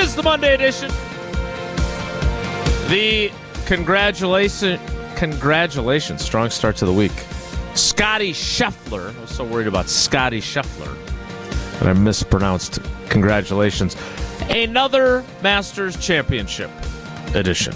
is the Monday edition. The congratulations, strong start to the week. Scotty Scheffler. I was so worried about Scotty Scheffler that I mispronounced congratulations. Another Masters Championship edition.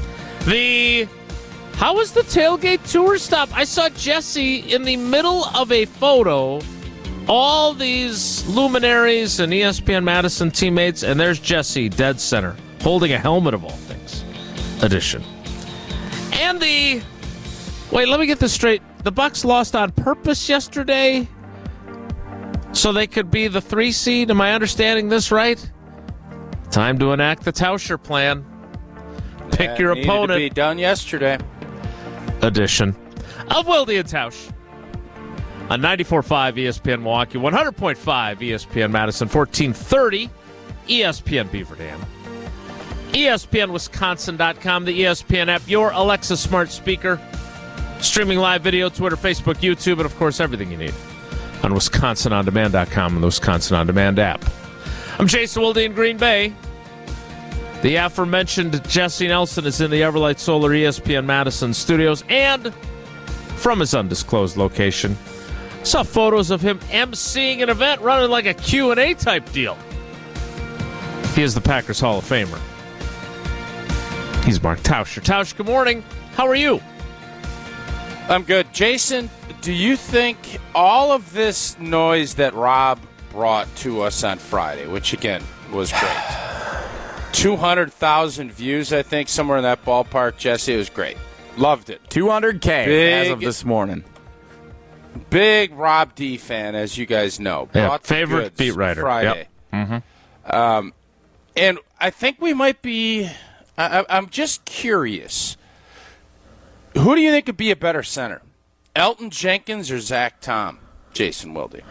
How was the tailgate tour stop? I saw Jesse in the middle of a photo, all these luminaries and ESPN Madison teammates, and there's Jesse, dead center, holding a helmet of all things edition. And wait, let me get this straight. The Bucks lost on purpose yesterday so they could be the 3 seed. Am I understanding this right? Time to enact the Tauscher plan. Pick your opponent. To be done yesterday. Edition of Wilde and Tausch on 94.5 ESPN Milwaukee, 100.5 ESPN Madison, 1430 ESPN Beaver Dam, ESPNWisconsin.com, the ESPN app, your Alexa smart speaker, streaming live video, Twitter, Facebook, YouTube, and of course everything you need on WisconsinOnDemand.com and the Wisconsin On Demand app. I'm Jason Wilde in Green Bay. The aforementioned Jesse Nelson is in the Everlight Solar ESPN Madison studios and from his undisclosed location. Saw photos of him emceeing an event running like a Q&A type deal. He is the Packers Hall of Famer. He's Mark Tauscher. Tausch, good morning. How are you? I'm good. Jason, do you think all of this noise that Rob brought to us on Friday, which again was great, 200,000 views, I think, somewhere in that ballpark, Jesse. It was great. Loved it. 200K as of this morning. Big Rob D fan, as you guys know. Yeah, favorite beat writer. Friday. Yep. And I think we might be – I'm just curious. Who do you think would be a better center? Elton Jenkins or Zach Tom? Jason Wilde.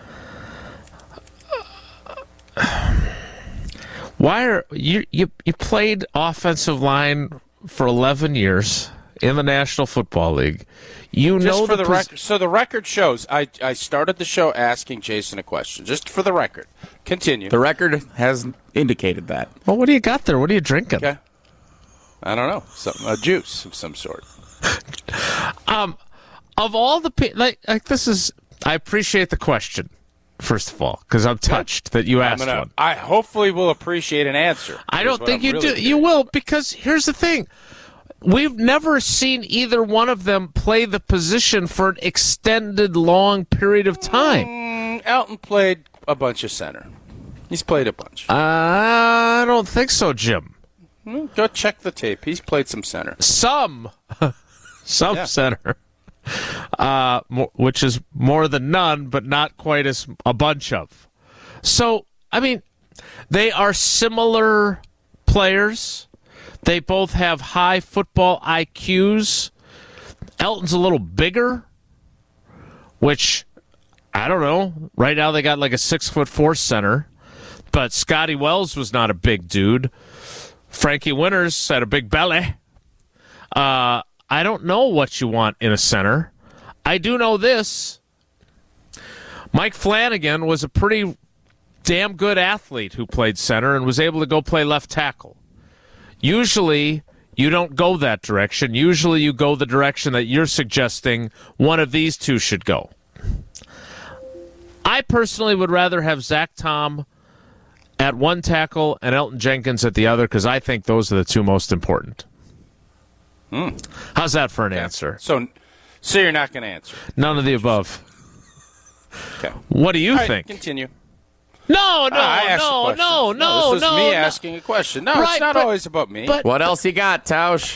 Why are you played offensive line for 11 years in the National Football League? You just know for the record. So the record shows. I started the show asking Jason a question, just for the record. Continue. The record has indicated that. Well, what do you got there? What are you drinking? Okay. I don't know. A juice of some sort. Of all the like this is. I appreciate the question. First of all, because I'm touched that you asked one. I hopefully will appreciate an answer. I don't think you do. You will, because here's the thing. We've never seen either one of them play the position for an extended, long period of time. Elton played a bunch of center. He's played a bunch. I don't think so, Jim. Go check the tape. He's played some center. Some center. Which is more than none, but not quite as a bunch of. So, I mean, they are similar players. They both have high football IQs. Elton's a little bigger, which, I don't know. Right now they got like a 6'4" center, but Scotty Wells was not a big dude. Frankie Winters had a big belly. I don't know what you want in a center. I do know this. Mike Flanagan was a pretty damn good athlete who played center and was able to go play left tackle. Usually, you don't go that direction. Usually, you go the direction that you're suggesting one of these two should go. I personally would rather have Zach Tom at one tackle and Elton Jenkins at the other because I think those are the two most important. How's that for an answer? So you're not going to answer? None of the above. Okay. What do you All right, think? Continue. No. This is me asking a question. No, right, it's not always about me. What else you got, Tausch?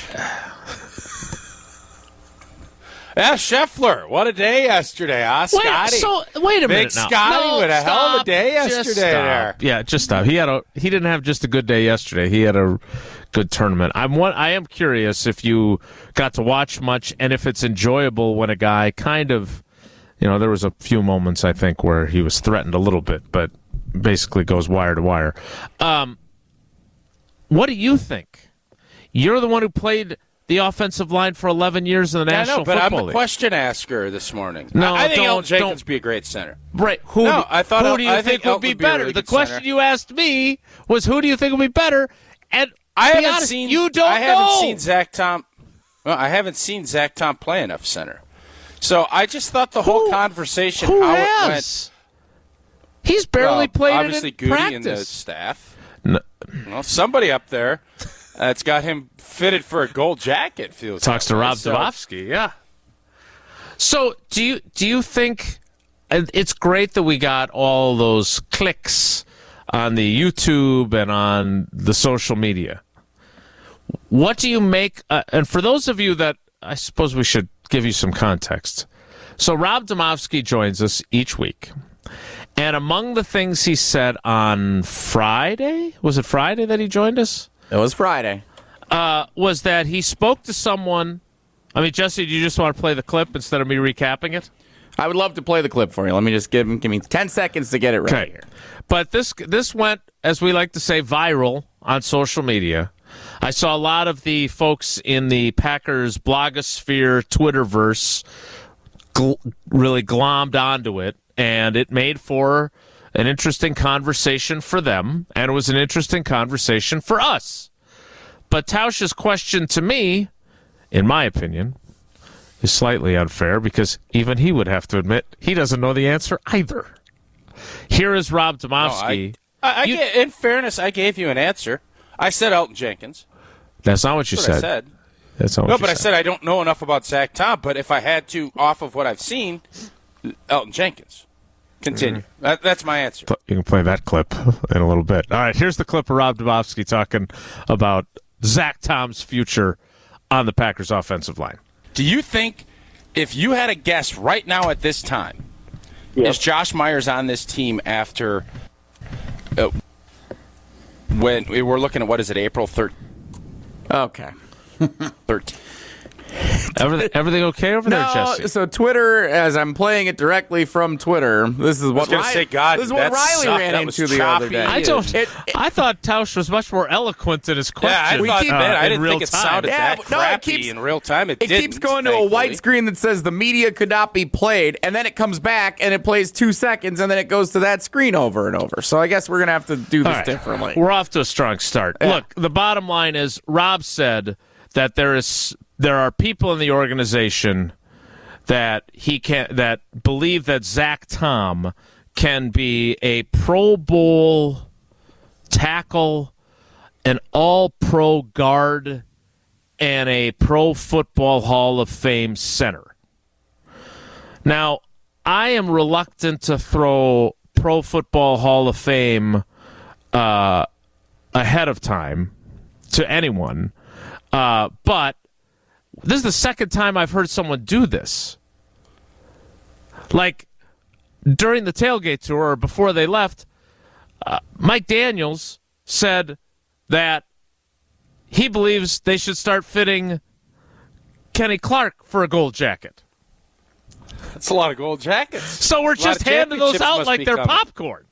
Scheffler. What a day yesterday, huh, Scotty? Wait a minute Big now. Scotty with a hell of a day yesterday there. Yeah, just stop. He didn't have just a good day yesterday. He had a good tournament. I am curious if you got to watch much and if it's enjoyable when a guy kind of, there was a few moments I think where he was threatened a little bit, but basically goes wire to wire. What do you think? You're the one who played the offensive line for 11 years in the National but Football I'm the League. question asker this morning. No, I think don't- Elton Jenkins don't- would be a great center. Right. No, I thought who do you I think think would Elton be would be a better? really The good question center. you asked me was, who do you think would be better? And I be haven't honest, seen. You don't I haven't know. seen Zach Tom. Well, I haven't seen Zach Tom play enough center. So I just thought the whole conversation, Who how has? it went. He's barely played obviously it in Goody practice. and the staff. No. Well, somebody up there that's got him fitted for a gold jacket. Feels Talks to that way. Rob Zavofsky, yeah. So do you think it's great that we got all those clicks on the YouTube and on the social media? What do you make? And for those of you that, I suppose we should give you some context. So Rob Domofsky joins us each week. And among the things he said on Friday, was it Friday that he joined us? It was Friday. Was that he spoke to someone. I mean, Jesse, do you just want to play the clip instead of me recapping it? I would love to play the clip for you. Let me just give me 10 seconds to get it right here. But this went, as we like to say, viral on social media. I saw a lot of the folks in the Packers blogosphere, Twitterverse, really glommed onto it, and it made for an interesting conversation for them, and it was an interesting conversation for us. But Tausch's question to me, in my opinion, is slightly unfair because even he would have to admit he doesn't know the answer either. Here is Rob Domofsky. In fairness, I gave you an answer. I said Elton Jenkins. That's not what you That's what I said. said. That's not what No, you but I said. said I don't know enough about Zach Tom. But if I had to, off of what I've seen, Elton Jenkins. Continue. That's my answer. You can play that clip in a little bit. All right, here's the clip of Rob Domofsky talking about Zach Tom's future on the Packers offensive line. Do you think, if you had a guess right now at this time, is Josh Myers on this team after when we were looking at, what is it, April 13th? Okay. 13th. Everything okay over there, Jesse? So Twitter, as I'm playing it directly from Twitter, this is what gonna say, God, this is what that Riley sucked. ran That was into the other choppy. day. I thought Tausch was much more eloquent in his question. Yeah, I thought that. I in didn't real think it time. sounded Yeah, that no, it crappy keeps- in real time. It It didn't, keeps going to a thankfully. white screen that says the media could not be played, and then it comes back and it plays 2 seconds, and then it goes to that screen over and over. So I guess we're going to have to do this All right. differently. We're off to a strong start. Yeah. Look, the bottom line is Rob said that there are people in the organization that believe that Zach Tom can be a Pro Bowl tackle, an all-pro guard, and a Pro Football Hall of Fame center. Now, I am reluctant to throw Pro Football Hall of Fame ahead of time to anyone, but this is the second time I've heard someone do this. Like, during the tailgate tour or before they left, Mike Daniels said that he believes they should start fitting Kenny Clark for a gold jacket. That's a lot of gold jackets. So we're A lot just of handing those championships out must like be they're coming. popcorn.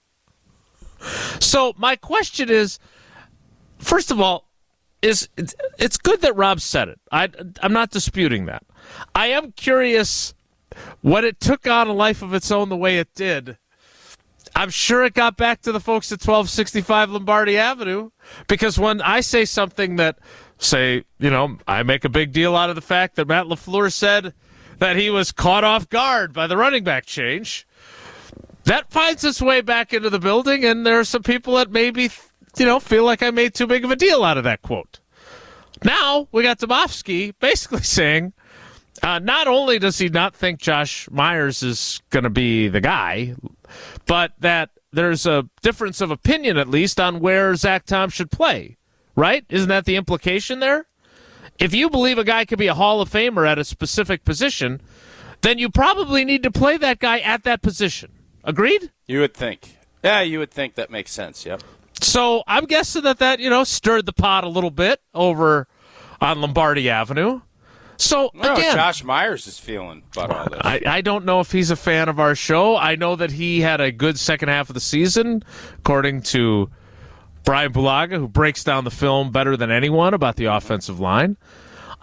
So my question is, first of all, it's good that Rob said it. I'm not disputing that. I am curious when it took on a life of its own the way it did. I'm sure it got back to the folks at 1265 Lombardi Avenue, because when I say something that, I make a big deal out of the fact that Matt LaFleur said that he was caught off guard by the running back change, that finds its way back into the building, and there are some people that maybe, feel like I made too big of a deal out of that quote. Now we got Domofsky basically saying, not only does he not think Josh Myers is going to be the guy, but that there's a difference of opinion, at least, on where Zach Tom should play, right? Isn't that the implication there? If you believe a guy could be a Hall of Famer at a specific position, then you probably need to play that guy at that position. Agreed? You would think. Yeah, you would think that makes sense, yep. So I'm guessing that stirred the pot a little bit over on Lombardi Avenue. So, I don't know again, what Josh Myers is feeling about all this. I don't know if he's a fan of our show. I know that he had a good second half of the season, according to Brian Bulaga, who breaks down the film better than anyone about the offensive line.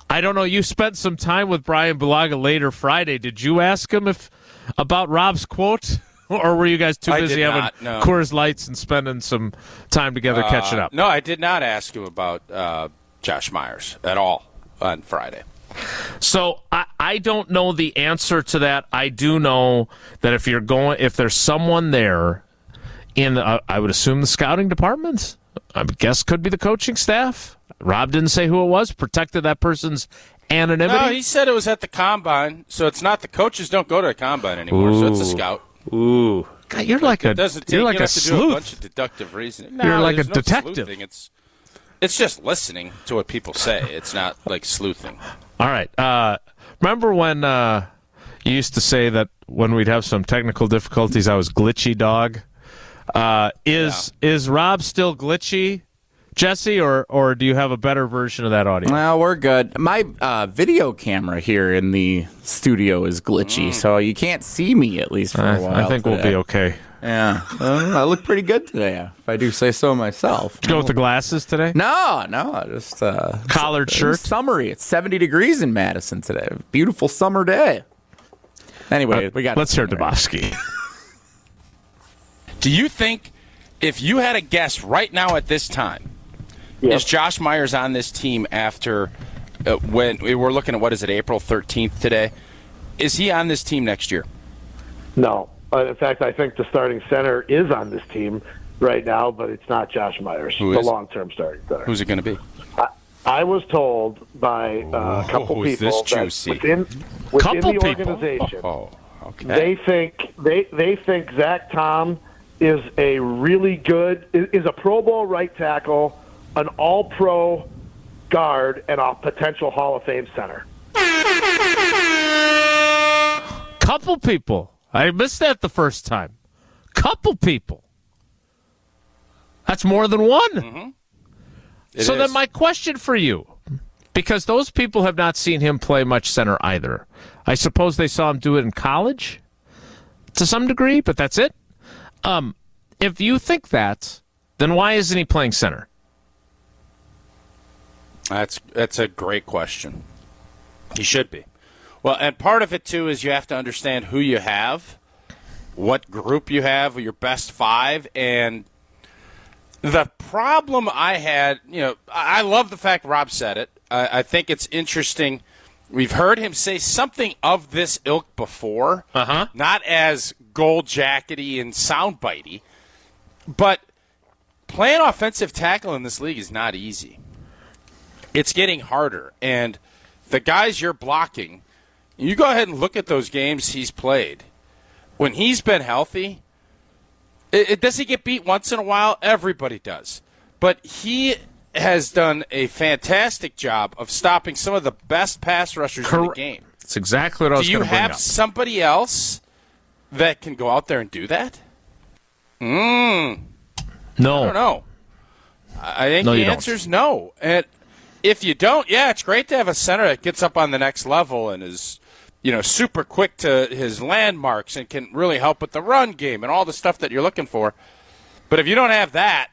I don't know. You spent some time with Brian Bulaga later Friday. Did you ask him about Rob's quote? Or were you guys too busy having Coors Lights and spending some time together catching up? No, I did not ask him about Josh Myers at all on Friday. So I don't know the answer to that. I do know that if there's someone there in, I would assume the scouting department, I guess could be the coaching staff. Rob didn't say who it was, protected that person's anonymity. No, he said it was at the combine, so it's not the coaches don't go to the combine anymore, so it's a scout. Ooh, God, you're like a sleuth. Do a bunch of dedeductive reasoning. You're like a detective. It's just listening to what people say. It's not like sleuthing. All right. Remember when you used to say that when we'd have some technical difficulties, I was glitchy dog? Is Rob still glitchy, Jesse, or do you have a better version of that audio? Well, we're good. My video camera here in the studio is glitchy, so you can't see me at least for a while. I think today. we'll be okay. Yeah. I look pretty good today, if I do say so myself. Did you go with the glasses today? No, just collared shirt. Summery. It's 70 degrees in Madison today. Beautiful summer day. Anyway, let's hear Dabowski. Do you think if you had a guess right now at this time, is Josh Myers on this team after when we were looking at, what is it, April 13th today? Is he on this team next year? No. In fact, I think the starting center is on this team right now, but it's not Josh Myers, the long-term starting center. Who's it going to be? I was told by a couple people that within the organization, they think Zach Tom is a really good, is a Pro Bowl right tackle, an All-Pro guard, and a potential Hall of Fame center. Couple people. I missed that the first time. Couple people. That's more than one. Mm-hmm. Then my question for you, because those people have not seen him play much center either. I suppose they saw him do it in college to some degree, but that's it. If you think that, then why isn't he playing center? That's a great question. He should be. Well, and part of it, too, is you have to understand who you have, what group you have, your best five. And the problem I had, I love the fact Rob said it. I think it's interesting. We've heard him say something of this ilk before, not as gold jackety and soundbitey, but playing offensive tackle in this league is not easy. It's getting harder, and the guys you're blocking, you go ahead and look at those games he's played. When he's been healthy, does he get beat once in a while? Everybody does. But he has done a fantastic job of stopping some of the best pass rushers in the game. That's exactly what I was going to bring up. Do you have somebody else that can go out there and do that? No. I don't know. I think the answer is no. And if you don't, it's great to have a center that gets up on the next level and is, super quick to his landmarks and can really help with the run game and all the stuff that you're looking for. But if you don't have that,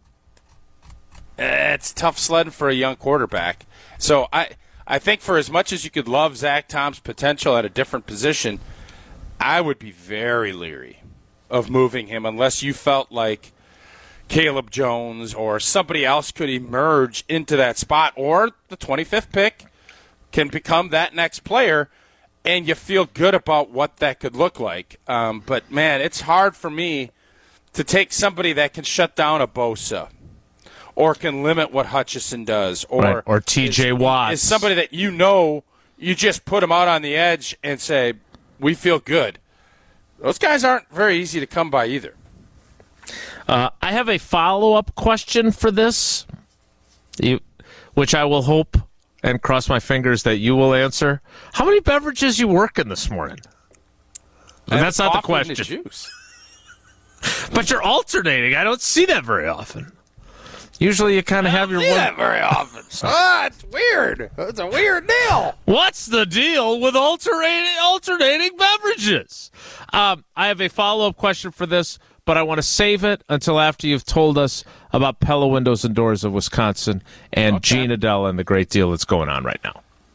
it's tough sledding for a young quarterback. So I think for as much as you could love Zach Tom's potential at a different position, I would be very leery of moving him unless you felt like Caleb Jones or somebody else could emerge into that spot, or the 25th pick can become that next player, and you feel good about what that could look like. But, man, it's hard for me to take somebody that can shut down a Bosa or can limit what Hutchison does or T.J. Watt. Is somebody that you just put him out on the edge and say, we feel good. Those guys aren't very easy to come by either. I have a follow-up question for this, which I will hope and cross my fingers that you will answer. How many beverages you working this morning? And that's not the question. Juice. But you're alternating. I don't see that very often. Usually you kind of have your one. That very often. It's weird. It's a weird deal. What's the deal with alternating beverages? I have a follow-up question for this, but I want to save it until after you've told us about Pella Windows and Doors of Wisconsin and Gene Adell and the great deal that's going on right now.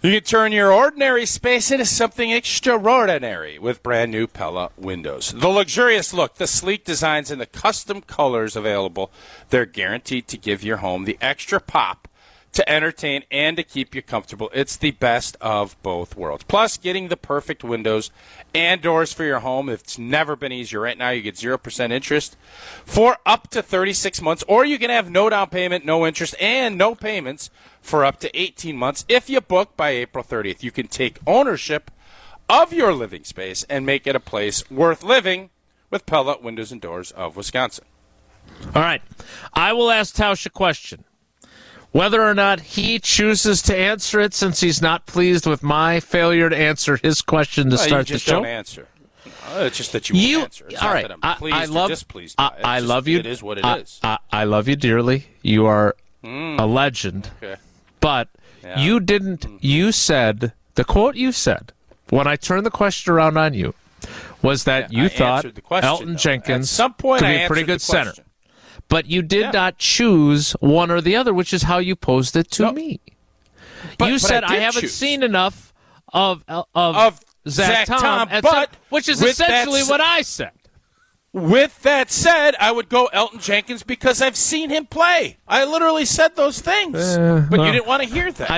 You can turn your ordinary space into something extraordinary with brand new Pella windows. The luxurious look, the sleek designs, and the custom colors available, they're guaranteed to give your home the extra pop to entertain and to keep you comfortable. It's the best of both worlds. Plus, getting the perfect windows and doors for your home, it's never been easier. Right now, you get 0% interest for up to 36 months, or you can have no down payment, no interest, and no payments for up to 18 months. If you book by April 30th, you can take ownership of your living space and make it a place worth living with Pella Windows and Doors of Wisconsin. All right. I will ask Tausch a question. Whether or not he chooses to answer it, since he's not pleased with my failure to answer his question to start you just the show. Don't answer. It's just that you won't answer. It's all not right. that I'm pleased or displeased by it. I love you. It is what it is. I love you dearly. You are a legend. Okay. But you didn't. You said, the quote you said, when I turned the question around on you, was that you thought Elgton Jenkins At some point could I be a pretty answered good the center. question. But you did not choose one or the other, which is how you posed it to me. You said, I haven't seen enough of Zach Tom, which is essentially what I said. With that said, I would go Elgton Jenkins because I've seen him play. I literally said those things. But you didn't want to hear that.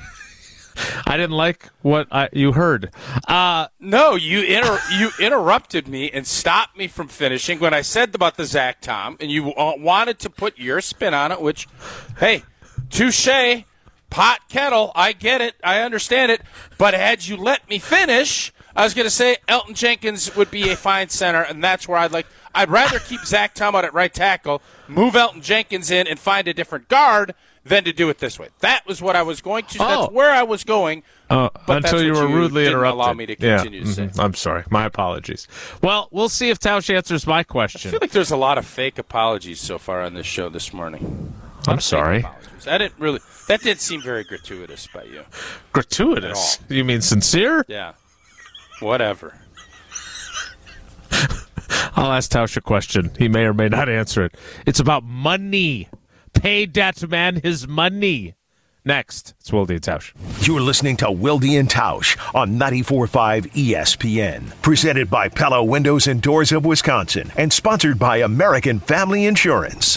I didn't like what you heard. No, you interrupted me and stopped me from finishing when I said about the Zach Tom, and you wanted to put your spin on it, which, hey, touche, pot kettle, I get it, I understand it, but had you let me finish, I was going to say Elgton Jenkins would be a fine center, and that's where I'd rather keep Zach Tom out at right tackle, move Elgton Jenkins in, and find a different guard than to do it this way. That was what I was going to. That's where I was going. But until you were rudely interrupted. Allow me to continue to say. I'm sorry. My apologies. Well, we'll see if Tausch answers my question. I feel like there's a lot of fake apologies so far on this show this morning. I'm sorry. That didn't seem very gratuitous by you. Gratuitous? You mean sincere? Yeah. Whatever. I'll ask Tausch a question. He may or may not answer it. It's about money. Pay that man his money. Next, it's Wilde and Tausch. You're listening to Wilde and Tausch on 94.5 ESPN. Presented by Pella Windows and Doors of Wisconsin and sponsored by American Family Insurance.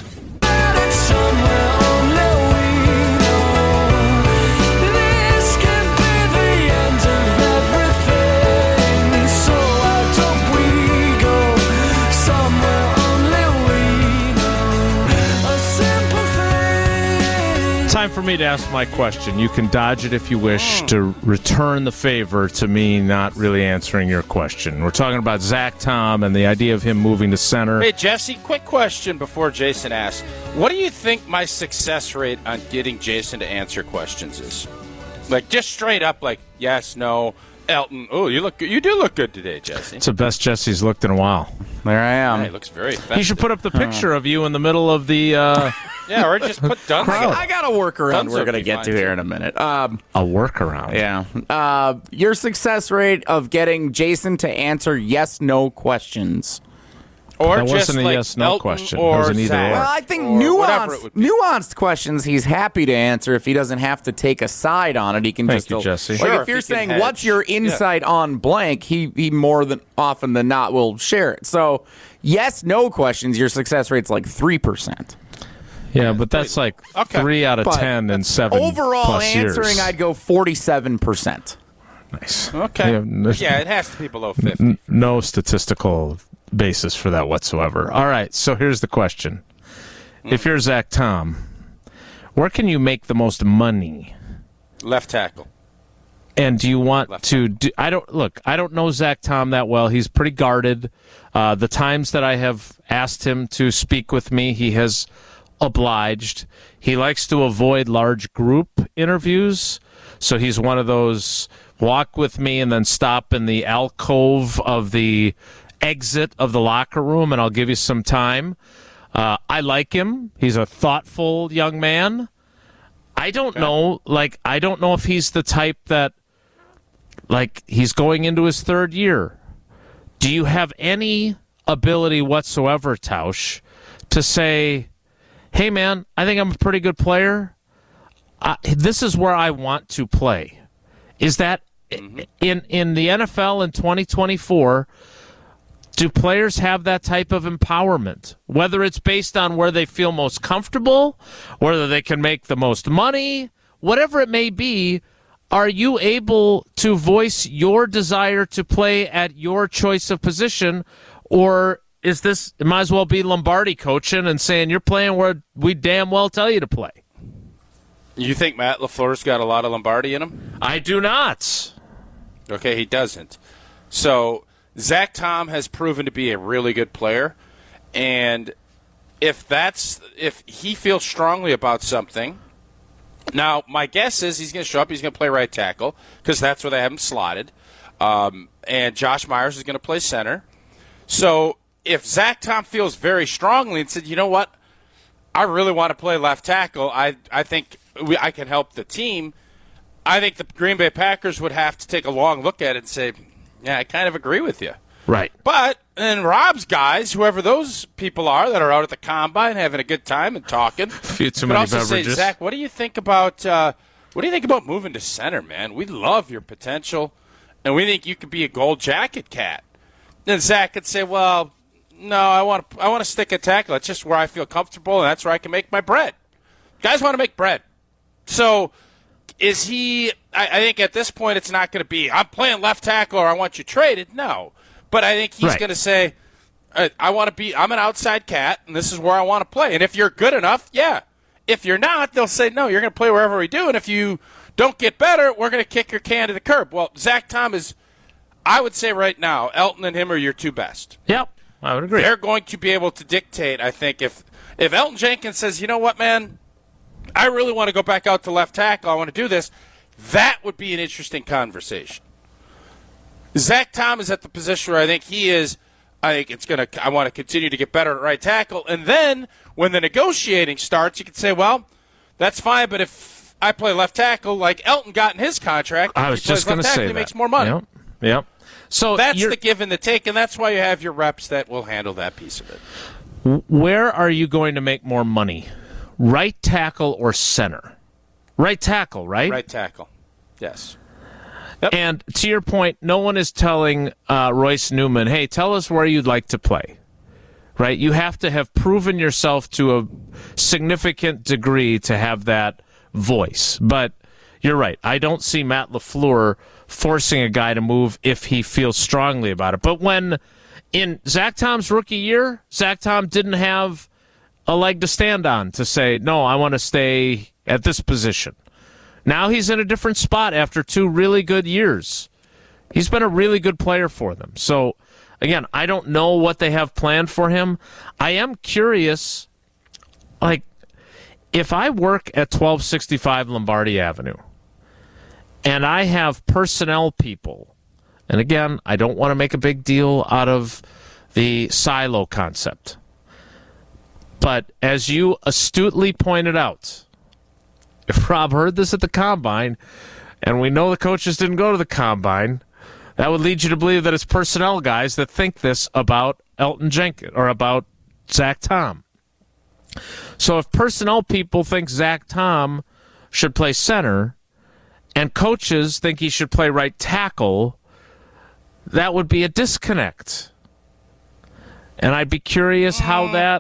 Time for me to ask my question. You can dodge it if you wish to return the favor to me not really answering your question. We're talking about Zach Tom and the idea of him moving to center. Hey, Jesse, quick question before Jason asks. What do you think my success rate on getting Jason to answer questions is? Like, just straight up, like, yes, no, Elton. Oh, you do look good today, Jesse. It's the best Jesse's looked in a while. There I am. He looks very effective. He should put up the picture of you in the middle of the... yeah, or just put Dunzo. I got a workaround we're going to get to too. here in a minute. a workaround. Yeah. Your success rate of getting Jason to answer yes/no questions. Or that just wasn't a like yes/no Elton question. Or it was an either Zach. or. Well, I think whatever it would be. nuanced questions he's happy to answer if he doesn't have to take a side on it. He can Thank you, Jesse. Like Sure, if you're if he can saying, hedge. what's your insight on blank, he more than often than not will share it. So yes/no questions, your success rate's like 3%. Yeah, but that's like 3 out of But 10 in 7 Overall plus answering, years. I'd go 47%. Nice. Okay. There's Yeah, it has to be below 50. no statistical basis for that whatsoever. All right, so here's the question. If you're Zach Tom, where can you make the most money? Left tackle. And do you want to do, I don't know Zach Tom that well. He's pretty guarded. The times that I have asked him to speak with me, he has obliged. He likes to avoid large group interviews. So he's one of those walk with me and then stop in the alcove of the exit of the locker room and I'll give you some time. I like him. He's a thoughtful young man. I don't know. I don't know if he's the type that, he's going into his third year. Do you have any ability whatsoever, Tausch, to say, hey, man, I think I'm a pretty good player. This is where I want to play. is that in the NFL in 2024, do players have that type of empowerment? Whether it's based on where they feel most comfortable, whether they can make the most money, whatever it may be, are you able to voice your desire to play at your choice of position, or is this, it might as well be Lombardi coaching and saying you're playing where we damn well tell you to play? You think Matt LaFleur's got a lot of Lombardi in him? I do not. Okay, he doesn't. So Zach Tom has proven to be a really good player, and if he feels strongly about something, now my guess is he's going to show up, he's going to play right tackle because that's where they have him slotted, and Josh Myers is going to play center. So if Zach Tom feels very strongly and said, you know what, I really want to play left tackle, I think I can help the team, I think the Green Bay Packers would have to take a long look at it and say, yeah, I kind of agree with you. Right. But, and Rob's guys, whoever those people are that are out at the combine having a good time and talking, few too could many also beverages. say, Zach, what do you think about moving to center, man? We love your potential, and we think you could be a gold jacket cat. Then Zach could say, well, no, I want to stick at tackle. It's just where I feel comfortable, and that's where I can make my bread. Guys want to make bread. So is he – I think at this point it's not going to be, I'm playing left tackle or I want you traded. No. But I think he's going to say, I'm an outside cat, and this is where I want to play. And if you're good enough, yeah. If you're not, they'll say, no, you're going to play wherever we do. And if you don't get better, we're going to kick your can to the curb. Well, Zach Tom is, I would say right now, Elton and him are your two best. Yep, I would agree. They're going to be able to dictate, I think, if Elton Jenkins says, you know what, man, I really want to go back out to left tackle, I want to do this, that would be an interesting conversation. Zach Tom is at the position where I think he is. I want to continue to get better at right tackle. And then when the negotiating starts, you can say, well, that's fine, but if I play left tackle like Elton got in his contract, I was just going to say that. He makes more money. Yep. So that's the give and the take, and that's why you have your reps that will handle that piece of it. Where are you going to make more money? Right tackle or center? Right tackle, right? Right tackle, yes. Yep. And to your point, no one is telling Royce Newman, hey, tell us where you'd like to play. Right? You have to have proven yourself to a significant degree to have that voice. But you're right. I don't see Matt LaFleur forcing a guy to move if he feels strongly about it. But when in Zach Tom's rookie year, Zach Tom didn't have a leg to stand on to say, no, I want to stay at this position. Now he's in a different spot after 2 really good years. He's been a really good player for them. So, again, I don't know what they have planned for him. I am curious, like, if I work at 1265 Lombardi Avenue and I have personnel people, and again, I don't want to make a big deal out of the silo concept, but as you astutely pointed out, if Rob heard this at the Combine, and we know the coaches didn't go to the Combine, that would lead you to believe that it's personnel guys that think this about Elton Jenkins or about Zach Tom. So if personnel people think Zach Tom should play center and coaches think he should play right tackle, that would be a disconnect. And I'd be curious how that...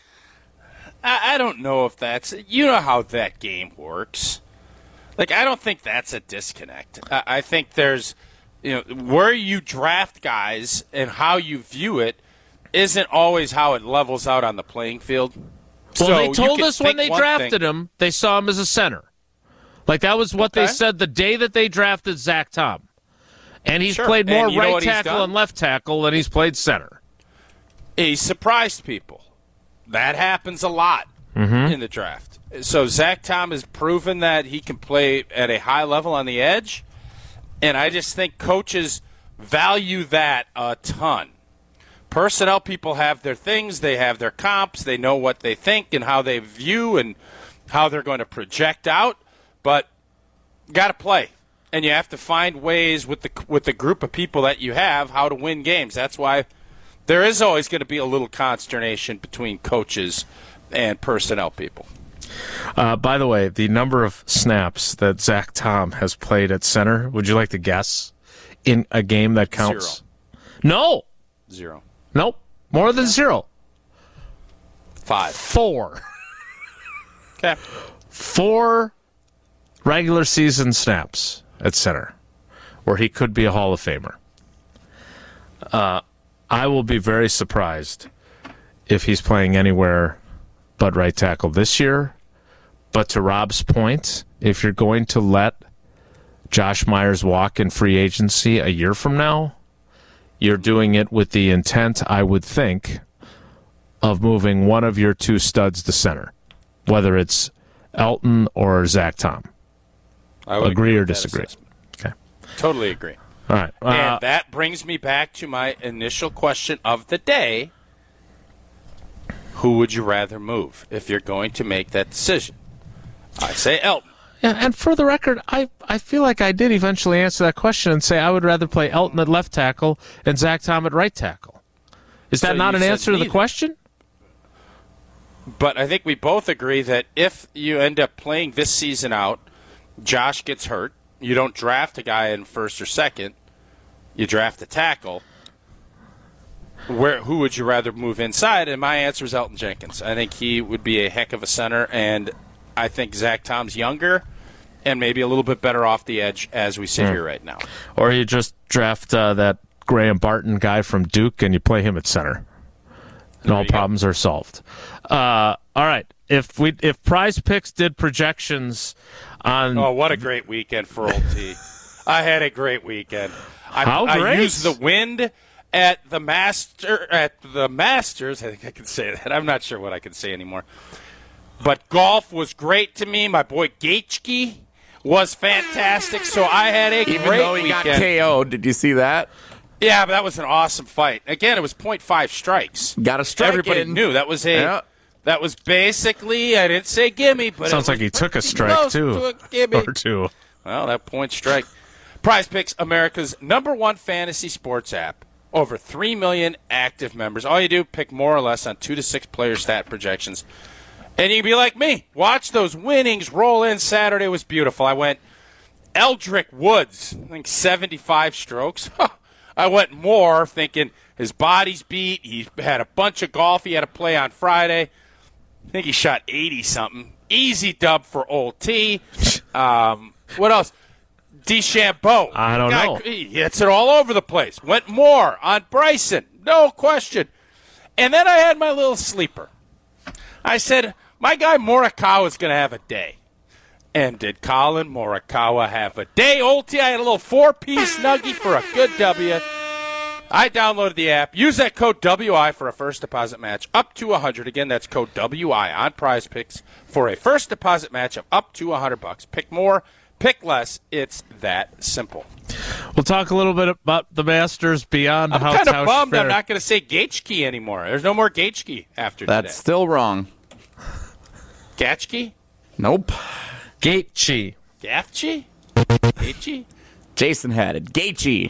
I don't know if that's... You know how that game works. Like, I don't think that's a disconnect. I think there's... where you draft guys and how you view it isn't always how it levels out on the playing field. Well, so they told us when they drafted him, they saw him as a center. Like, that was what they said the day that they drafted Zach Tom. And he's played more right tackle and left tackle than he's played center. He surprised people. That happens a lot in the draft. So Zach Tom has proven that he can play at a high level on the edge, and I just think coaches value that a ton. Personnel people have their things. They have their comps. They know what they think and how they view and how they're going to project out. But you got to play, and you have to find ways with the group of people that you have how to win games. That's why there is always going to be a little consternation between coaches and personnel people. By the way, the number of snaps that Zach Tom has played at center, would you like to guess in a game that counts? 0. No. 0. Nope. More than 0. 5. 4. Okay. 4 regular season snaps at center where he could be a Hall of Famer. I will be very surprised if he's playing anywhere but right tackle this year. But to Rob's point, if you're going to let Josh Myers walk in free agency a year from now, you're doing it with the intent, I would think, of moving one of your 2 studs to center, whether it's Elton or Zach Tom. I would agree or with that disagree? assessment. Okay. Totally agree. All right. And that brings me back to my initial question of the day. Who would you rather move if you're going to make that decision? I say Elton. Yeah, and for the record, I feel like I did eventually answer that question and say I would rather play Elton at left tackle and Zach Tom at right tackle. Is that So not you an said answer to the neither. question? But I think we both agree that if you end up playing this season out, Josh gets hurt, you don't draft a guy in first or second, you draft a tackle, who would you rather move inside? And my answer is Elton Jenkins. I think he would be a heck of a center, and I think Zach Tom's younger and maybe a little bit better off the edge as we sit here right now. Or you just draft that Graham Barton guy from Duke and you play him at center. And all you go. problems are solved. All right. If Prize Picks did projections on Oh, what a great weekend for Old T. I had a great weekend. How I great? used the wind at the Masters. I think I can say that. I'm not sure what I can say anymore. But golf was great to me. My boy Gaethje was fantastic. So I had a Even great though he weekend. got KO'd, did you see that? Yeah, but that was an awesome fight. Again, it was 0.5 strikes. Got a strike Everybody in. knew that was a. Yeah. That was basically. I didn't say gimme, but sounds it like was he took a pretty strike close too. to a gimme. Or 2. Well, that point strike. Prize Picks, America's #1 fantasy sports app. Over 3 million active members. All you do, pick more or less on 2 to 6 player stat projections. And you can be like me. Watch those winnings roll in. Saturday was beautiful. I went Eldrick Woods, I think 75 strokes. I went Moore, thinking his body's beat. He had a bunch of golf he had to play on Friday. I think he shot 80-something. Easy dub for Old T. What else? DeChambeau. I don't know. He hits it all over the place. Went Moore on Bryson. No question. And then I had my little sleeper. I said, my guy Morikawa is going to have a day. And did Colin Morikawa have a day? Old T, I had a little 4-piece nuggie for a good W. I downloaded the app. Use that code WI for a first deposit match up to $100. Again, that's code WI on Prize Picks for a first deposit match of up to $100. Pick more, pick less. It's that simple. We'll talk a little bit about the Masters beyond I'm how kind of Tausch bummed I'm fared. not going to say Gaethje anymore. There's no more Gaethje after That's today. still wrong. Gaethje? Nope. Gaethje. Gaethje? Gaethje? Jason had it. Gaethje.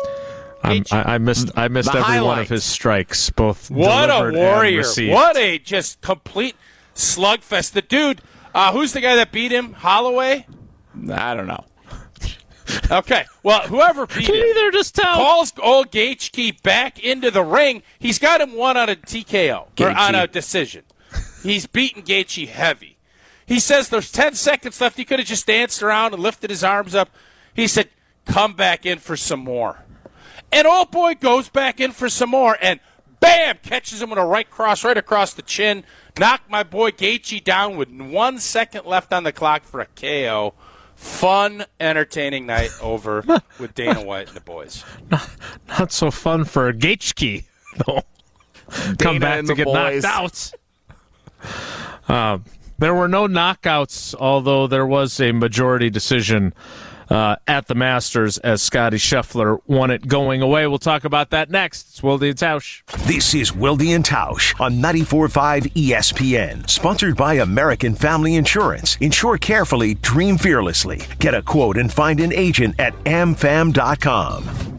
I missed The every one of highlight. his strikes, both What a delivered and warrior. received. What a just complete slugfest. The dude, who's the guy that beat him? Holloway? I don't know. Okay. Well, whoever beat Can you him either just tell? calls old Gaethje back into the ring. He's got him won on a TKO, or Gaethje. on a decision. He's beaten Gaethje heavy. He says there's 10 seconds left. He could have just danced around and lifted his arms up. He said, come back in for some more. And old boy goes back in for some more, and bam, catches him with a right cross right across the chin. Knocked my boy Gaethje down with 1 second left on the clock for a KO. Fun, entertaining night over with Dana White and the boys. Not so fun for Gaethje, though. Come Dana back and to the get boys. knocked out. There were no knockouts, although there was a majority decision at the Masters as Scotty Scheffler won it going away. We'll talk about that next. It's Wilde and Tausch. This is Wilde and Tausch on 94.5 ESPN. Sponsored by American Family Insurance. Insure carefully, dream fearlessly. Get a quote and find an agent at amfam.com.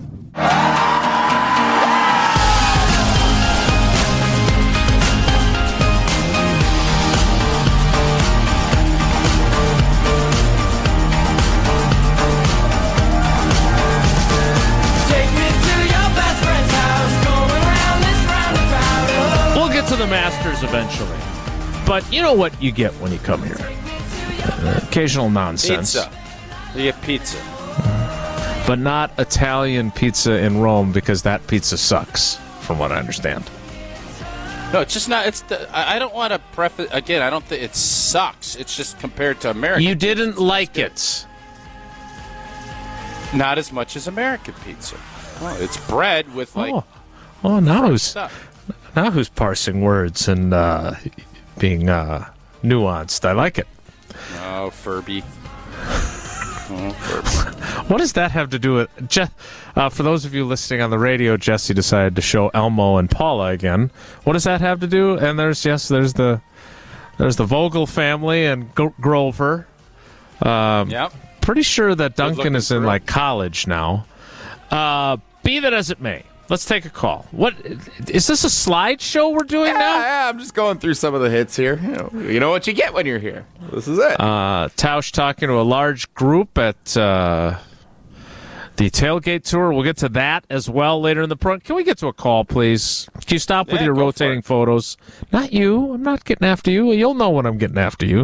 answers eventually. But you know what you get when you come here. Occasional nonsense. Pizza. You get pizza. But not Italian pizza in Rome, because that pizza sucks, from what I understand. No, it's just not. I don't want to preface again. I don't think it sucks. It's just compared to American. You didn't like it. Not as much as American pizza. Oh, it's bread with like. Oh, now stuff. who's parsing words and being nuanced? I like it. Oh, Furby. What does that have to do with for those of you listening on the radio? Jesse decided to show Elmo and Paula again. What does that have to do? And there's the Vogel family and Grover. Yep. Pretty sure that Duncan is in girl. like college now. Be that as it may, let's take a call. What is this, a slideshow we're doing now? Yeah, I'm just going through some of the hits here. You know what you get when you're here. This is it. Tausch talking to a large group at the tailgate tour. We'll get to that as well later in the program. Can we get to a call, please? Can you stop with your go for rotating it. photos? Not you. I'm not getting after you. You'll know when I'm getting after you.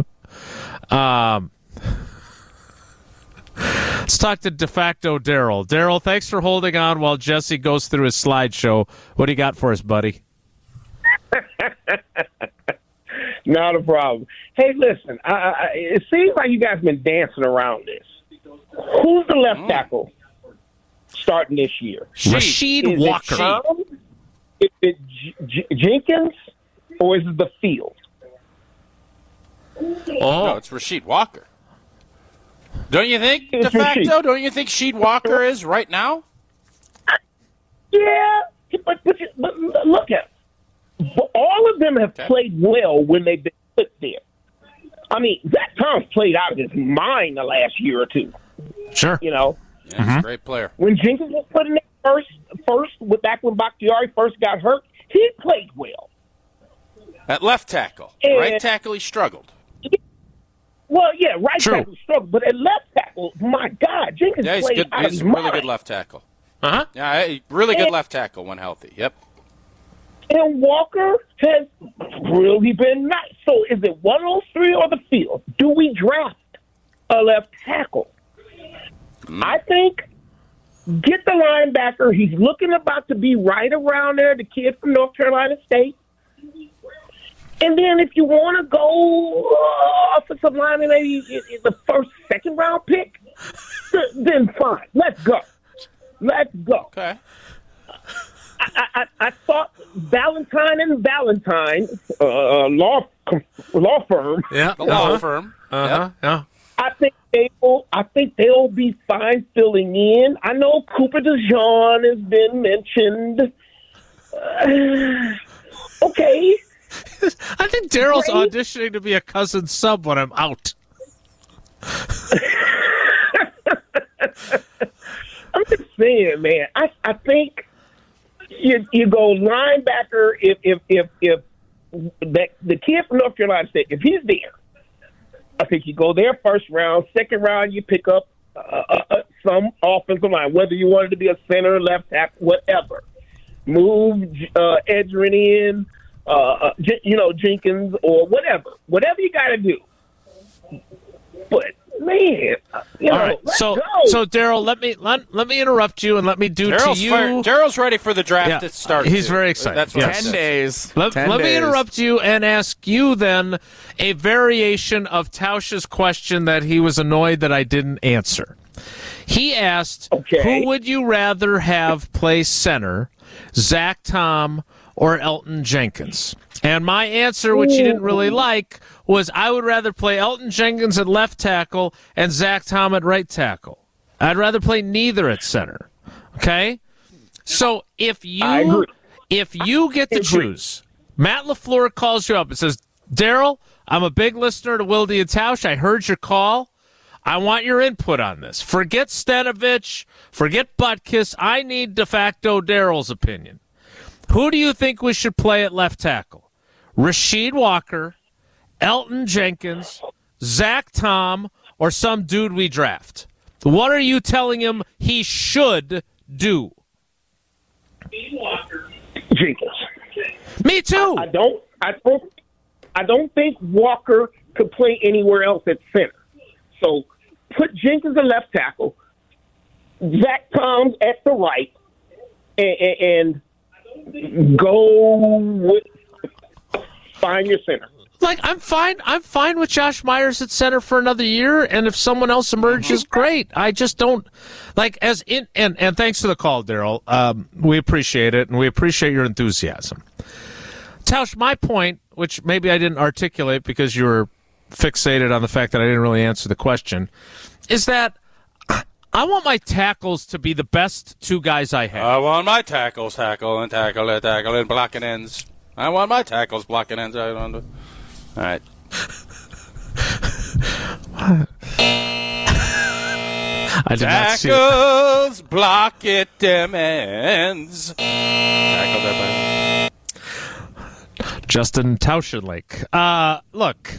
Let's talk to de facto Daryl. Daryl, thanks for holding on while Jesse goes through his slideshow. What do you got for us, buddy? Not a problem. Hey, listen, it seems like you guys have been dancing around this. Who's the left tackle starting this year? Rashid Is Walker. it Tom? Is it Jenkins? Or is it the field? No, it's Rasheed Walker. Don't you think, It's de facto? Rasheed. Don't you think Rasheed Walker is right now? Yeah, but look at it. All of them have played well when they've been put there. I mean, Zach Tom's played out of his mind the last year or two. Sure. You know, Yeah, he's a great player. when Jenkins was put in there back when Bakhtiari first got hurt, he played well. At left tackle. And- Right tackle, he struggled. Well, yeah, right True. tackle struggled, but at left tackle, my God, Jenkins Yeah, he's played good. out of He's his a really mind. good left tackle. Uh-huh. Yeah, really good left tackle when healthy. Yep. And Walker has really been nice. So is it one of those three or the field? Do we draft a left tackle? I think get the linebacker. He's looking about to be right around there, the kid from North Carolina State. And then if you want to go offensive lineman, maybe in the first, second round pick, then fine. Let's go. Let's go. Okay. I thought Valentine and Valentine law firm. Yeah. The law firm. Uh-huh. Yeah. I think they'll be fine filling in. I know Cooper DeJean has been mentioned. Okay. I think Daryl's Right? auditioning to be a cousin sub when I'm out. I'm just saying, man. I think you go linebacker if the kid from North Carolina State, if he's there, I think you go there first round. Second round, you pick up some offensive line, whether you wanted to be a center, left tackle, whatever. Move Edgerrin in, Jenkins or whatever you got to do. But man, All right. let's So go. Daryl, let me interrupt you and let me do to you. Daryl's ready for the draft Yeah, to start. he's too. very excited. That's what Yes. 10 days. Let 10 me days. interrupt you and ask you then a variation of Tausch's question that he was annoyed that I didn't answer. He asked, Okay. who would you rather have play center, Zach Tom or Elton Jenkins? And my answer, which you didn't really like, was I would rather play Elton Jenkins at left tackle and Zach Tom at right tackle. I'd rather play neither at center. Okay? So I agree. if you get to choose, Matt LaFleur calls you up and says, Daryl, I'm a big listener to Wilde and Tausch. I heard your call. I want your input on this. Forget Stanovich. Forget Butkus. I need de facto Daryl's opinion. Who do you think we should play at left tackle? Rasheed Walker, Elton Jenkins, Zach Tom, or some dude we draft? What are you telling him he should do? Jenkins. Me too. I don't I don't think Walker could play anywhere else at center. So put Jenkins at left tackle, Zach Tom at the right, and go with find your center. Like, I'm fine with Josh Myers at center for another year, and if someone else emerges, great. I just don't like and thanks for the call, Daryl. We appreciate it, and we appreciate your enthusiasm. Tausch, my point, which maybe I didn't articulate because you were fixated on the fact that I didn't really answer the question, is that I want my tackles to be the best two guys I have. I want my tackles tackle and blocking ends. I want my tackles blocking ends. All right. I did not see it. Tackles block it them ends. Tackle that. Justin Tauschenlake. Look,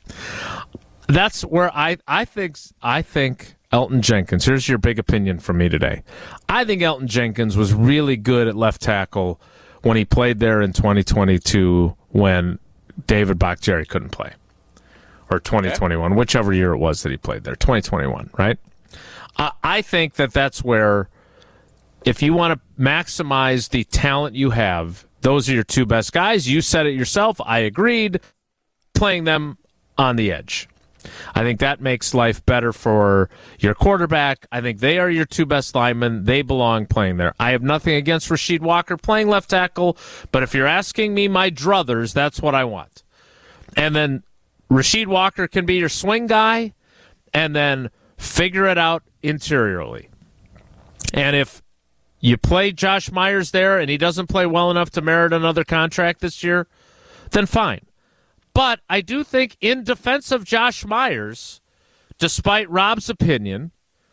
that's where I think Elton Jenkins. Here's your big opinion from me today. I think Elton Jenkins was really good at left tackle when he played there in 2022 when David Bakhtiari couldn't play, or 2021, whichever year it was that he played there, 2021, right? I think that's where, if you want to maximize the talent you have, those are your two best guys. You said it yourself. I agreed. Playing them on the edge. I think that makes life better for your quarterback. I think they are your two best linemen. They belong playing there. I have nothing against Rasheed Walker playing left tackle, but if you're asking me my druthers, that's what I want. And then Rasheed Walker can be your swing guy, and then figure it out interiorly. And if you play Josh Myers there and he doesn't play well enough to merit another contract this year, then fine. But I do think in defense of Josh Myers, despite Rob's opinion,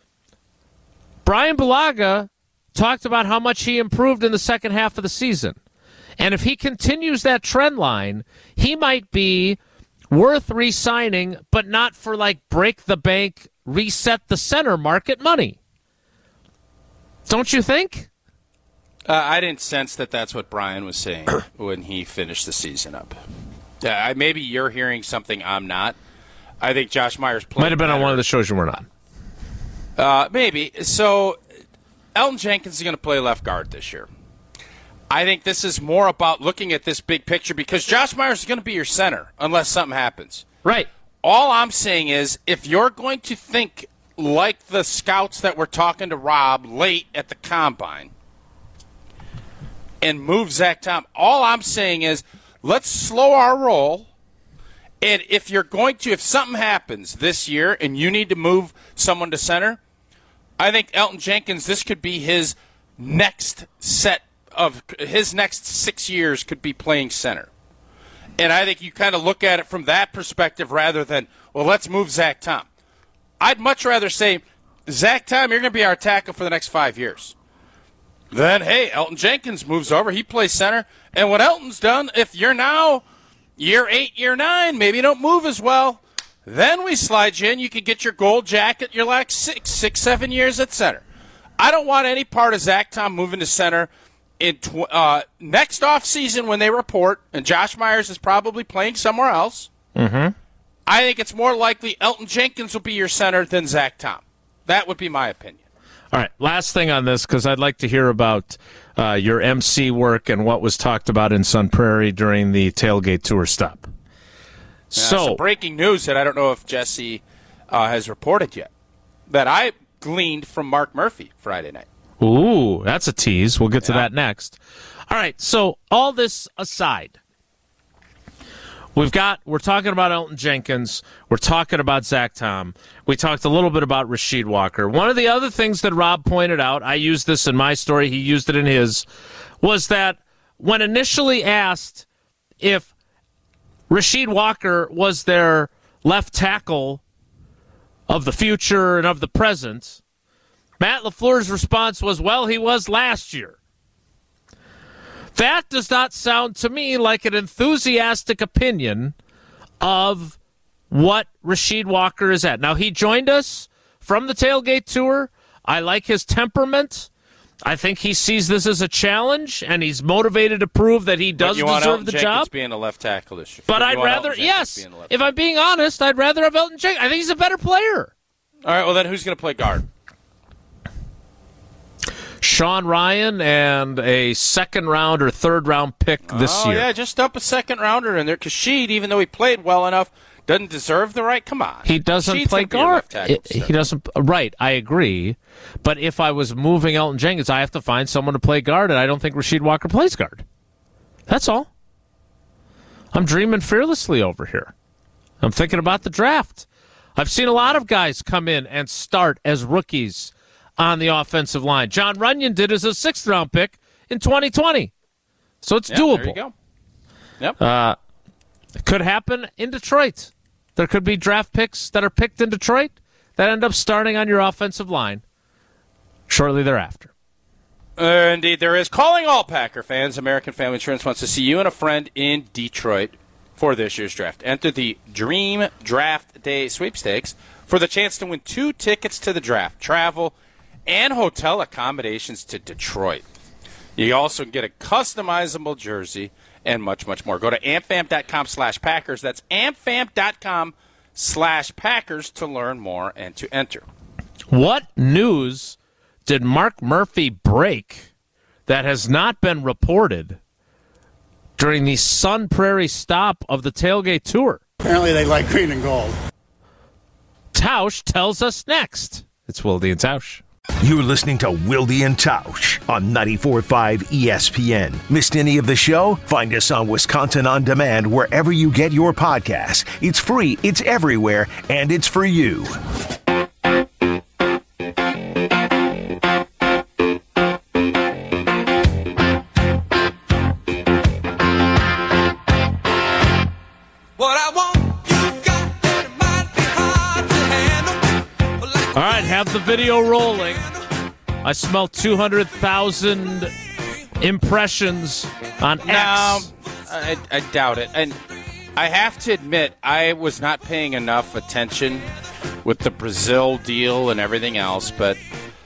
Brian Bulaga talked about how much he improved in the second half of the season. And if he continues that trend line, he might be worth re-signing, but not for like break the bank, reset the center market money. Don't you think? I didn't sense that that's what Brian was saying when he finished the season up. Maybe you're hearing something I'm not. I think Josh Myers played might have been better. on one of the shows you were on. Maybe. So Elton Jenkins is going to play left guard this year. I think this is more about looking at this big picture because Josh Myers is going to be your center unless something happens. Right. All I'm saying is if you're going to think like the scouts that were talking to Rob late at the combine and move Zach Tom, all I'm saying is let's slow our roll. And if you're going to, if something happens this year and you need to move someone to center, I think Elton Jenkins, this could be his next set of his next 6 years could be playing center. And I think you kind of look at it from that perspective rather than, well, let's move Zach Tom. I'd much rather say, Zach Tom, you're going to be our tackle for the next 5 years. Then, hey, Elton Jenkins moves over. He plays center. And what Elton's done, if you're now year 8, year 9, maybe you don't move as well, then we slide you in. You can get your gold jacket. You're like 6, 7 years at center. I don't want any part of Zach Tom moving to center in next offseason when they report, and Josh Myers is probably playing somewhere else. Mm-hmm. I think it's more likely Elton Jenkins will be your center than Zach Tom. That would be my opinion. All right, last thing on this, because I'd like to hear about your MC work and what was talked about in Sun Prairie during the tailgate tour stop. Some breaking news that I don't know if Jesse has reported yet, that I gleaned from Mark Murphy Friday night. Ooh, that's a tease. We'll get to that next. All right, so all this aside, we're talking about Elton Jenkins. We're talking about Zach Tom. We talked a little bit about Rasheed Walker. One of the other things that Rob pointed out, I used this in my story, he used it in his, was that when initially asked if Rasheed Walker was their left tackle of the future and of the present, Matt LaFleur's response was, well, he was last year. That does not sound to me like an enthusiastic opinion of what Rasheed Walker is at. Now, he joined us from the tailgate tour. I like his temperament. I think he sees this as a challenge, and he's motivated to prove that he does deserve the job. Being a left tackle this year. But I'd rather, yes, if I'm being honest, I'd rather have Elgton Jenkins. I think he's a better player. All right, well, then who's going to play guard? Sean Ryan and a second-round or third-round pick this year. Oh, yeah, just up a second-rounder in there. Kashid, even though he played well enough, doesn't deserve the right. Come on. He doesn't play guard. He doesn't. Right, I agree. But if I was moving Elgton Jenkins, I have to find someone to play guard, and I don't think Rasheed Walker plays guard. That's all. I'm dreaming fearlessly over here. I'm thinking about the draft. I've seen a lot of guys come in and start as rookies on the offensive line. John Runyon did as a sixth-round pick in 2020. So it's doable. There you go. Yep. It could happen in Detroit. There could be draft picks that are picked in Detroit that end up starting on your offensive line shortly thereafter. Indeed, there is. Calling all Packer fans, American Family Insurance wants to see you and a friend in Detroit for this year's draft. Enter the Dream Draft Day sweepstakes for the chance to win 2 tickets to the draft, travel, and hotel accommodations to Detroit. You also get a customizable jersey and much, much more. Go to amfam.com/Packers. That's amfam.com/Packers to learn more and to enter. What news did Mark Murphy break that has not been reported during the Sun Prairie stop of the Tailgate Tour? Apparently they like green and gold. Tausch tells us next. It's Wilde and Tausch. You're listening to Wilde and Tausch on 94.5 ESPN. Missed any of the show? Find us on Wisconsin On Demand wherever you get your podcasts. It's free, it's everywhere, and it's for you. All right, have the video rolling. I smell 200,000 impressions on X. No, I doubt it. And I have to admit, I was not paying enough attention with the Brazil deal and everything else. But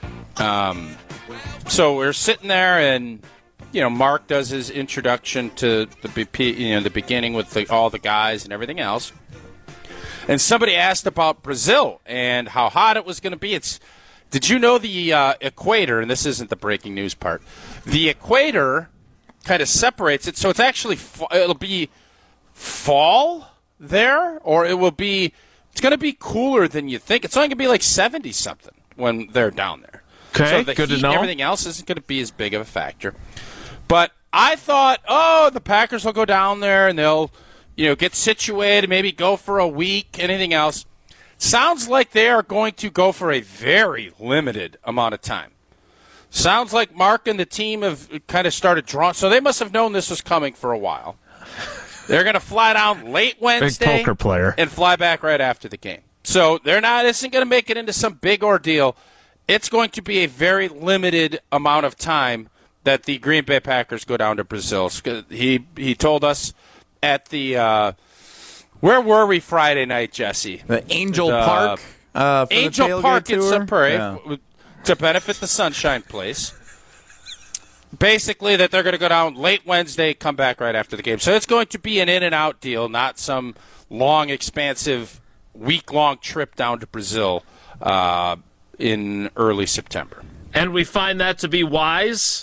so we're sitting there, and Mark does his introduction to the beginning with all the guys and everything else. And somebody asked about Brazil and how hot it was going to be. Did you know the equator, and this isn't the breaking news part, the equator kind of separates it, so it's actually, it'll be fall there, or it's going to be cooler than you think. It's only going to be like 70-something when they're down there. Okay, so the good heat to know. And everything else isn't going to be as big of a factor. But I thought, the Packers will go down there and they'll get situated, maybe go for a week, anything else. Sounds like they are going to go for a very limited amount of time. Sounds like Mark and the team have kind of started drawing. So they must have known this was coming for a while. They're going to fly down late Wednesday. Big poker player. And fly back right after the game. So this isn't going to make it into some big ordeal. It's going to be a very limited amount of time that the Green Bay Packers go down to Brazil. He told us at the where were we Friday night, Jesse? The Angel Park. Angel Park in Sun Prairie to benefit the Sunshine Place. Basically, that they're going to go down late Wednesday, come back right after the game. So it's going to be an in-and-out deal, not some long, expansive, week-long trip down to Brazil in early September. And we find that to be wise?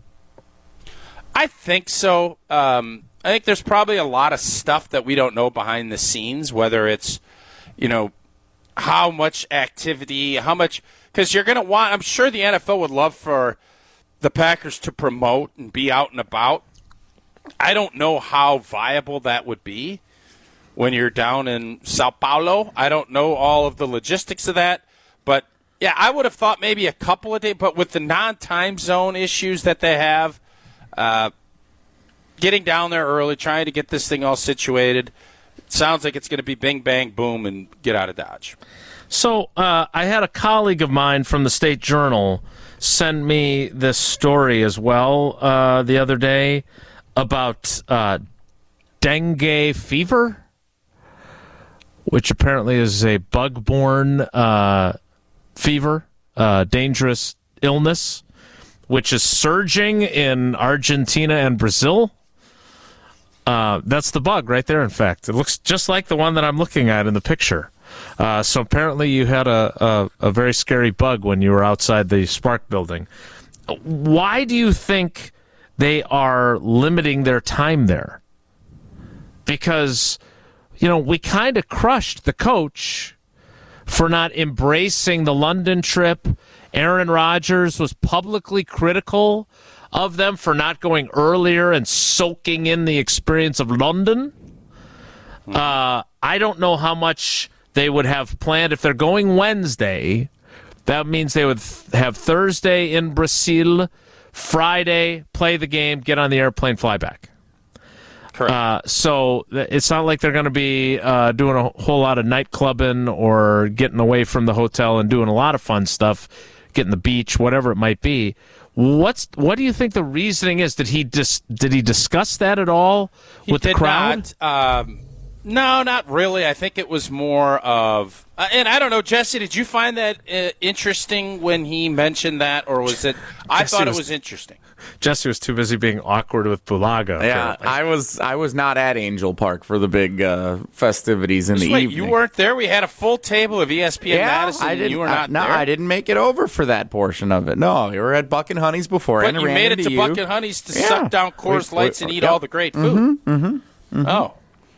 I think so. I think there's probably a lot of stuff that we don't know behind the scenes, whether it's, how much activity, because you're going to want, I'm sure the NFL would love for the Packers to promote and be out and about. I don't know how viable that would be when you're down in Sao Paulo. I don't know all of the logistics of that, but yeah, I would have thought maybe a couple of days, but with the non-time zone issues that they have, getting down there early, trying to get this thing all situated. It sounds like it's going to be bing, bang, boom, and get out of Dodge. So I had a colleague of mine from the State Journal send me this story as well the other day about dengue fever, which apparently is a bug-borne fever, dangerous illness which is surging in Argentina and Brazil. That's the bug right there, in fact. It looks just like the one that I'm looking at in the picture. So apparently you had a very scary bug when you were outside the Spark building. Why do you think they are limiting their time there? Because, we kind of crushed the coach for not embracing the London trip. Aaron Rodgers was publicly critical of them for not going earlier and soaking in the experience of London. I don't know how much they would have planned. If they're going Wednesday, that means they would have Thursday in Brazil, Friday, play the game, get on the airplane, fly back. Correct. So it's not like they're going to be doing a whole lot of night clubbing or getting away from the hotel and doing a lot of fun stuff, getting the beach, whatever it might be. What do you think the reasoning is? Did he discuss that at all with the crowd? No, not really. I think it was more of, and I don't know, Jesse, did you find that interesting when he mentioned that, or was it? I thought it was interesting. Jesse was too busy being awkward with Bulaga. Yeah, apparently. I was not at Angel Park for the big festivities in the evening. You weren't there? We had a full table of ESPN Madison, and you were not there? No, I didn't make it over for that portion of it. No, you were at Buck and Honey's before. But you made it to Buck and Honey's to suck down Coors Lights and eat all the great food. Oh.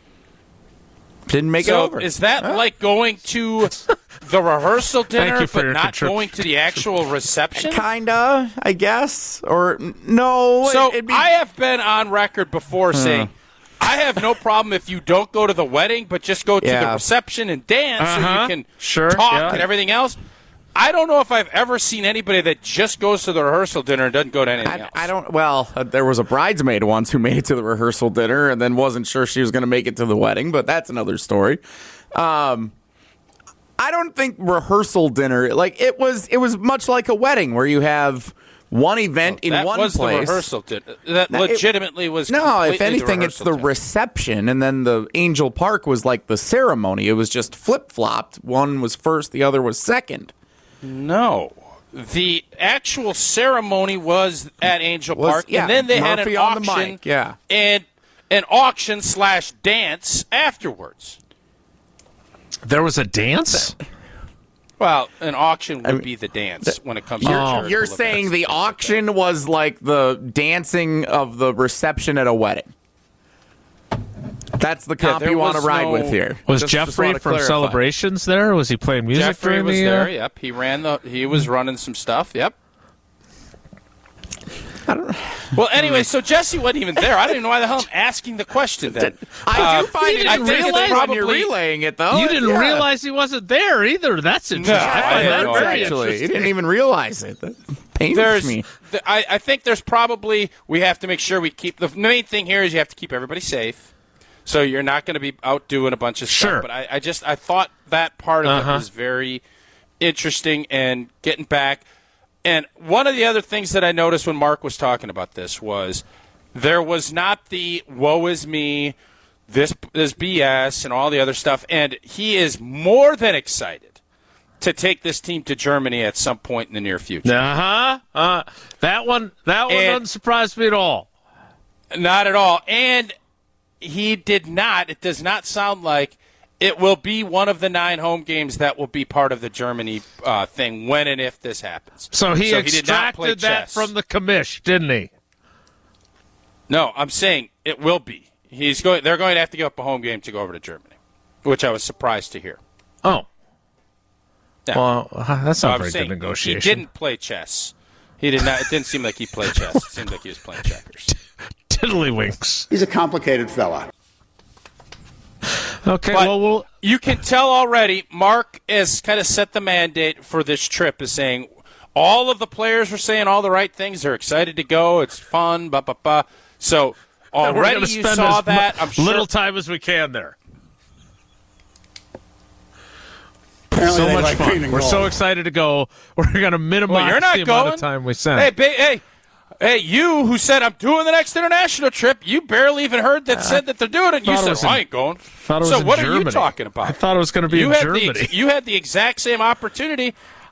Didn't make it over. Is that like going to the rehearsal dinner but not going to the actual reception? Kinda, I guess. Or no. So I have been on record before saying I have no problem if you don't go to the wedding, but just go to the reception and dance so you can talk and everything else. I don't know if I've ever seen anybody that just goes to the rehearsal dinner and doesn't go to anything else. I don't. Well, there was a bridesmaid once who made it to the rehearsal dinner and then wasn't sure she was going to make it to the wedding, but that's another story. I don't think rehearsal dinner, like it was much like a wedding where you have one event in one place. That was the rehearsal dinner. That legitimately was. No, if anything, the it's the reception, and then the Angel Park was like the ceremony. It was just flip flopped. One was first, the other was second. No. The actual ceremony was at Angel Park, and then they had an auction and an auction/dance afterwards. There was a dance? Well, an auction would be the dance when it comes to charitable You're saying the auction was like the dancing of the reception at a wedding. That's the comp you want to ride with here. Was Jeffrey from Celebrations there? Was he playing music Jeffrey during was the there, yep. He was running some stuff, yep. Well, anyway, so Jesse wasn't even there. I don't even know why the hell I'm asking the question then. I do find it interesting when you're relaying it, though. You didn't realize he wasn't there either. That's interesting. No, I find that very actually. interesting. He didn't even realize it. That pains me. I think there's probably, we have to make sure we keep, the main thing here is you have to keep everybody safe. So you're not going to be out doing a bunch of stuff. Sure. But I thought that part of it was very interesting and getting back. And one of the other things that I noticed when Mark was talking about this was there was not the woe is me, this BS, and all the other stuff. And he is more than excited to take this team to Germany at some point in the near future. That one doesn't surprise me at all. Not at all. And he did not. It does not sound like it will be one of the 9 home games that will be part of the Germany thing when and if this happens. So he did not play extracted that from the commish, didn't he? No, I'm saying it will be. They're going to have to give up a home game to go over to Germany, which I was surprised to hear. Oh. Yeah. Well, that's not very good negotiation. He didn't play chess. He did not. It didn't seem like he played chess. It seemed like he was playing checkers. Tiddlywinks. He's a complicated fella. Okay, but you can tell already Mark has kind of set the mandate for this trip, is saying all of the players were saying all the right things. They're excited to go. It's fun. So already you saw that. I'm sure. Little time as we can there. Apparently so much like fun. We're so excited to go. We're going to minimize the amount of time we spend. Hey, you who said I'm doing the next international trip, you barely even heard that said that they're doing it. You said, I ain't going. So what are you talking about? I thought it was going to be in Germany. You had the exact same opportunity,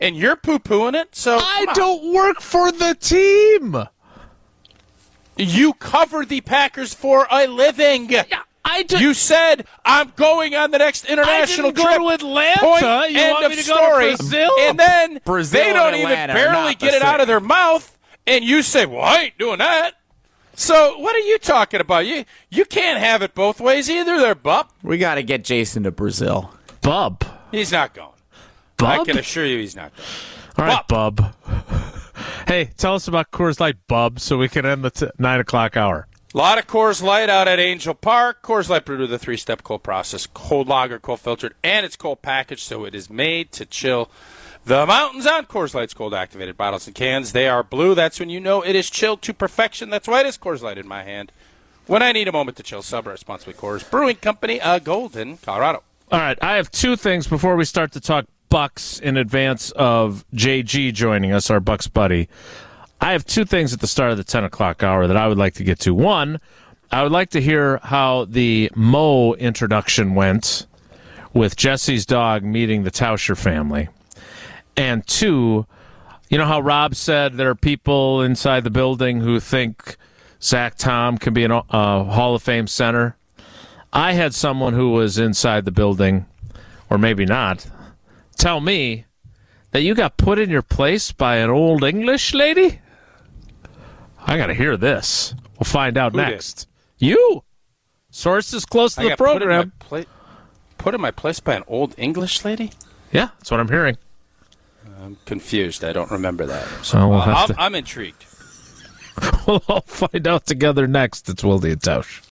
and you're poo-pooing it. So I don't work for the team. You cover the Packers for a living. Yeah, I do. You said, I'm going on the next international I didn't trip. go to Atlanta. Point, You end want of me to go story. to Brazil? And then Brazil they don't and even Atlanta are barely not the get it out of same. their mouth, and you say, well, I ain't doing that. So what are you talking about? You can't have it both ways either there, Bub. We got to get Jason to Brazil. Bub. He's not going. Bub? I can assure you he's not going. All right, Bub. Hey, tell us about Coors Light, Bub, so we can end the 9 o'clock hour. A lot of Coors Light out at Angel Park. Coors Light brewed with a 3-step cold process, cold lager, cold filtered, and it's cold packaged, so it is made to chill the mountains on. Coors Light's cold activated bottles and cans. They are blue. That's when you know it is chilled to perfection. That's why it is Coors Light in my hand. When I need a moment to chill, sub responsibly. Coors Brewing Company, Golden, Colorado. All right, I have two things before we start to talk Bucks in advance of JG joining us, our Bucks buddy. I have two things at the start of the 10 o'clock hour that I would like to get to. One, I would like to hear how the Mo introduction went with Jesse's dog meeting the Tauscher family. And two, you know how Rob said there are people inside the building who think Zach Tom can be a Hall of Fame center? I had someone who was inside the building, or maybe not, tell me that you got put in your place by an old English lady? I got to hear this. We'll find out next. You. Sources close to the program. Put in my place by an old English lady? Yeah, that's what I'm hearing. I'm confused. I don't remember that. So we'll have I'm intrigued. We'll all find out together next. It's Wilde and Tausch.